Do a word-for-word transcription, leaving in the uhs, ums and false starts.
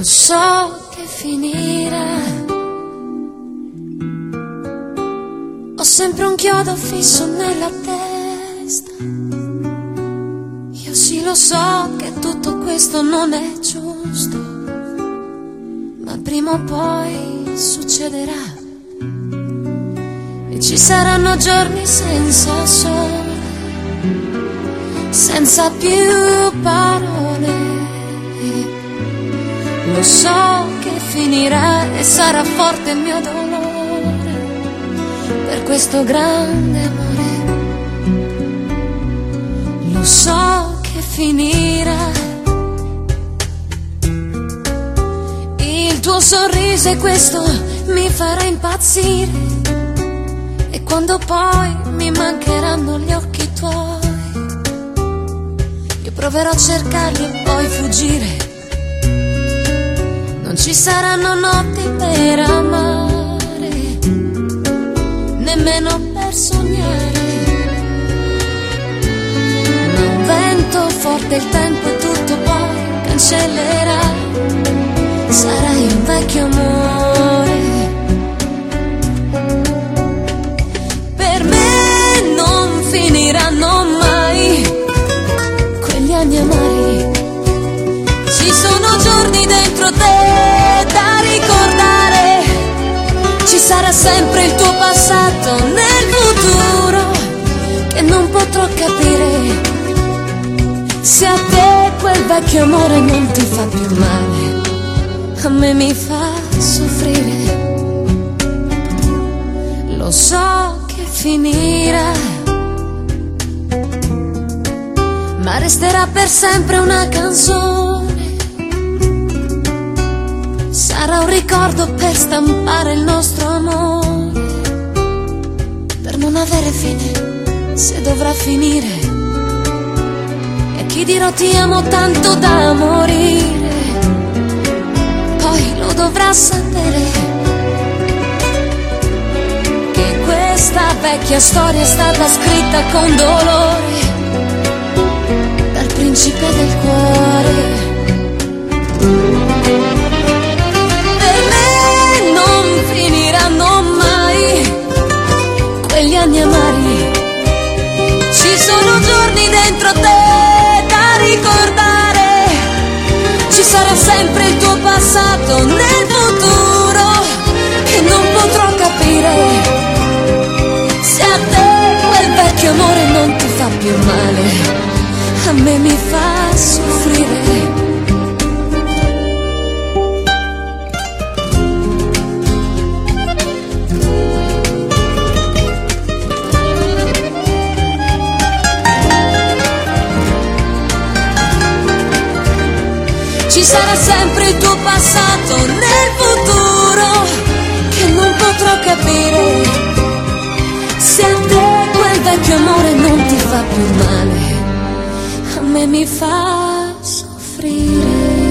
so che finirà. Ho sempre un chiodo fisso nella testa. Io sì lo so che tutto questo non è giusto, ma prima o poi succederà. E ci saranno giorni senza sole, senza più parole. Lo so che finirà e sarà forte il mio dolore per questo grande amore. Lo so che finirà. Il tuo sorriso e questo mi farà impazzire, e quando poi mi mancheranno gli occhi tuoi, io proverò a cercarli e poi fuggire. Non ci saranno notti per amare, nemmeno per sognare. Ma un vento forte, il tempo e tutto poi cancellerà. Sarai un vecchio amore. Per me non finiranno mai quegli anni amari. Ci sono giorni dentro te da ricordare. Ci sarà sempre il tuo passato nel futuro che non potrò capire. Se a te quel vecchio amore non ti fa più male, a me mi fa soffrire. Lo so che finirà, ma resterà per sempre una canzone. Sarà un ricordo per stampare il nostro amore, per non avere fine se dovrà finire. E a chi dirò ti amo tanto da morire, poi lo dovrà sapere che questa vecchia storia è stata scritta con dolore dal principe del cuore. Finiranno mai quegli anni amari. Ci sono giorni dentro te da ricordare. Ci sarà sempre il tuo passato nel futuro che non potrò capire. Se a te quel vecchio amore non ti fa più male, a me mi fa soffrire. Ci sarà sempre il tuo passato nel futuro che non potrò capire. Se a te quel vecchio amore non ti fa più male, a me mi fa soffrire.